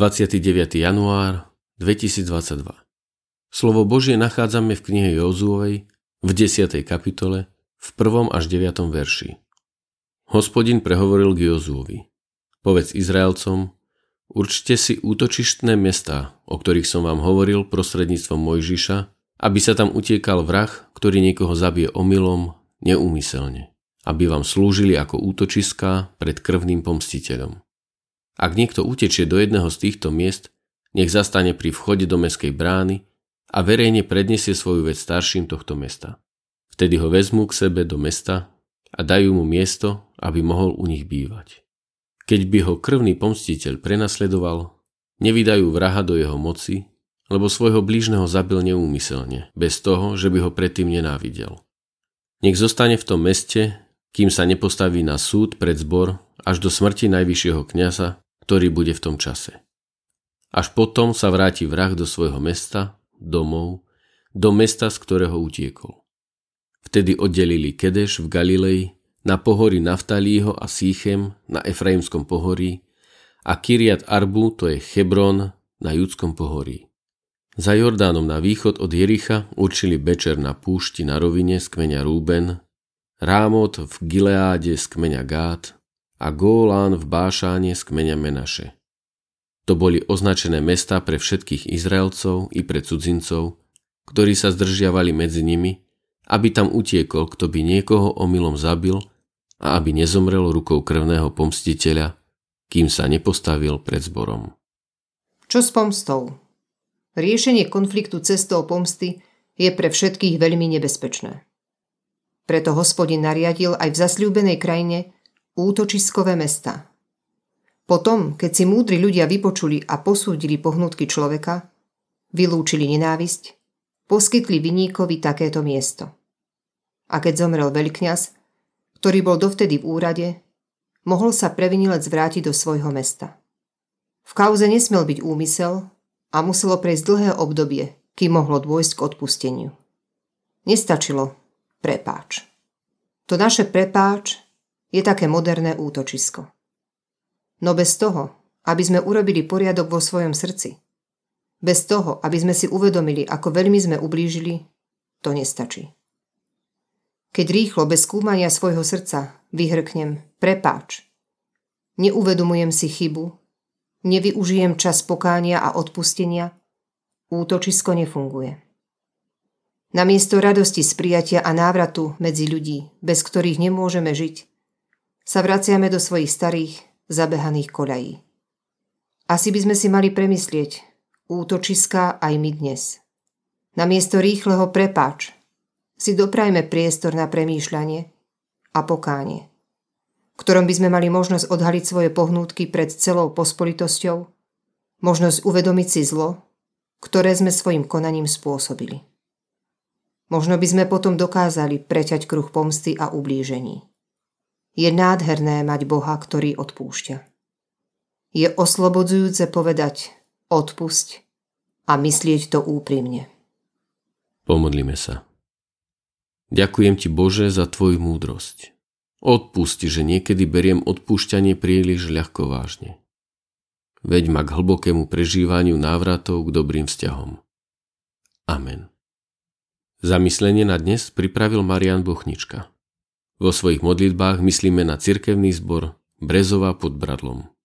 29. január 2022. Slovo Božie nachádzame v knihe Józuovej v 10. kapitole v 1. až 9. verši. Hospodin prehovoril k Józuovi: Povedz Izraelcom, určte si útočištné mestá, o ktorých som vám hovoril prostredníctvom Mojžiša, aby sa tam utiekal vrah, ktorý niekoho zabije omylom, neúmyselne, aby vám slúžili ako útočiská pred krvným pomstiteľom. Ak niekto utečie do jedného z týchto miest, nech zastane pri vchode do mestskej brány a verejne predniesie svoju vec starším tohto mesta. Vtedy ho vezmú k sebe do mesta a dajú mu miesto, aby mohol u nich bývať. Keď by ho krvný pomstiteľ prenasledoval, nevydajú vraha do jeho moci, lebo svojho blížneho zabil neúmyselne, bez toho, že by ho predtým nenávidel. Nech zostane v tom meste, kým sa nepostaví na súd pred zbor až do smrti najvyššieho kňaza, ktorý bude v tom čase. Až potom sa vráti vrah do svojho mesta, domov, do mesta, z ktorého utiekol. Vtedy oddelili Kedeš v Galilei, na pohorí Naftalího a Sýchem na Efraimskom pohorí a Kiriat Arbu, to je Hebron, na Judskom pohorí. Za Jordánom na východ od Jericha určili Bečer na púšti na rovine z kmeňa Rúben, Rámot v Gileáde z kmeňa Gád a Gólán v Bášáne z kmeňa Menaše. To boli označené mestá pre všetkých Izraelcov i pre cudzincov, ktorí sa zdržiavali medzi nimi, aby tam utiekol, kto by niekoho omylom zabil a aby nezomrel rukou krvného pomstiteľa, kým sa nepostavil pred zborom. Čo s pomstou? Riešenie konfliktu cestou pomsty je pre všetkých veľmi nebezpečné. Preto Hospodin nariadil aj v zasľúbenej krajine útočiskové mestá. Potom, keď si múdri ľudia vypočuli a posúdili pohnutky človeka, vylúčili nenávisť, poskytli viníkovi takéto miesto. A keď zomrel veľkňaz, ktorý bol dovtedy v úrade, mohol sa previnilec vrátiť do svojho mesta. V kauze nesmel byť úmysel a muselo prejsť dlhé obdobie, kým mohlo dôjsť k odpusteniu. Nestačilo prepáč. To naše prepáč je také moderné útočisko. No bez toho, aby sme urobili poriadok vo svojom srdci, bez toho, aby sme si uvedomili, ako veľmi sme ublížili, to nestačí. Keď rýchlo, bez skúmania svojho srdca, vyhrknem prepáč, neuvedomujem si chybu, nevyužijem čas pokánia a odpustenia, útočisko nefunguje. Namiesto radosti z prijatia a návratu medzi ľudí, bez ktorých nemôžeme žiť, sa vraciame do svojich starých, zabehaných koľají. Asi by sme si mali premyslieť útočiská aj my dnes. Namiesto rýchleho prepáč si doprajme priestor na premýšľanie a pokánie, v ktorom by sme mali možnosť odhaliť svoje pohnútky pred celou pospolitosťou, možnosť uvedomiť si zlo, ktoré sme svojim konaním spôsobili. Možno by sme potom dokázali preťať kruh pomsty a ublížení. Je nádherné mať Boha, ktorý odpúšťa. Je oslobodzujúce povedať odpusť a myslieť to úprimne. Pomodlíme sa. Ďakujem ti, Bože, za tvoju múdrosť. Odpusti, že niekedy beriem odpúšťanie príliš ľahko vážne. Veď ma k hlbokému prežívaniu návratov k dobrým vzťahom. Amen. Zamyslenie na dnes pripravil Marián Bochnička. Vo svojich modlitbách myslíme na cirkevný zbor Brezova pod Bradlom.